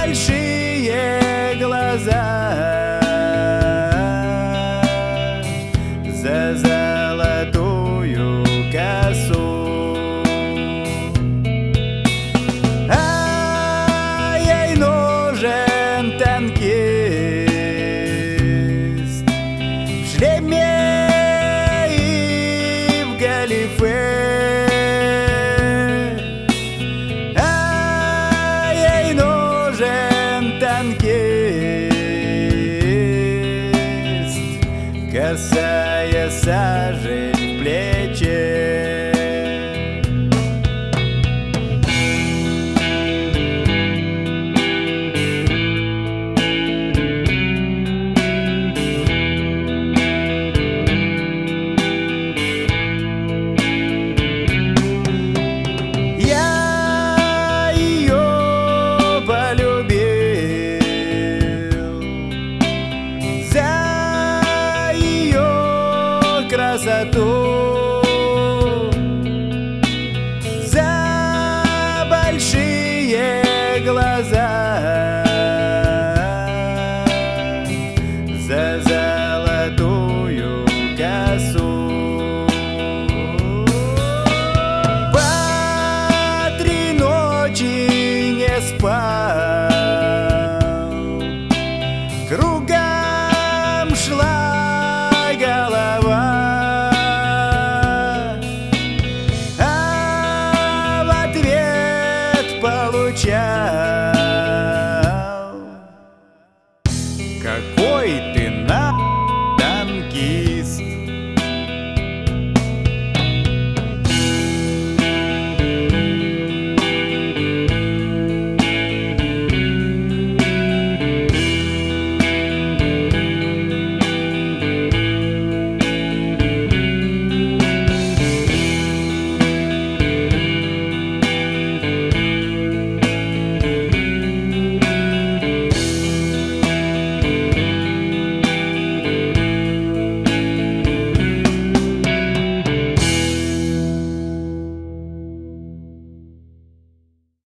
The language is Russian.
большие глаза за золотую косу. А ей нужен танкист в шлеме и в галифе. А ей нужен танкист, косая сажень в плече. Я ее полюбил за ее красоту, за большие глаза, за золотую косу. По 3 ночи не спал, кругом шла голова, а в ответ получал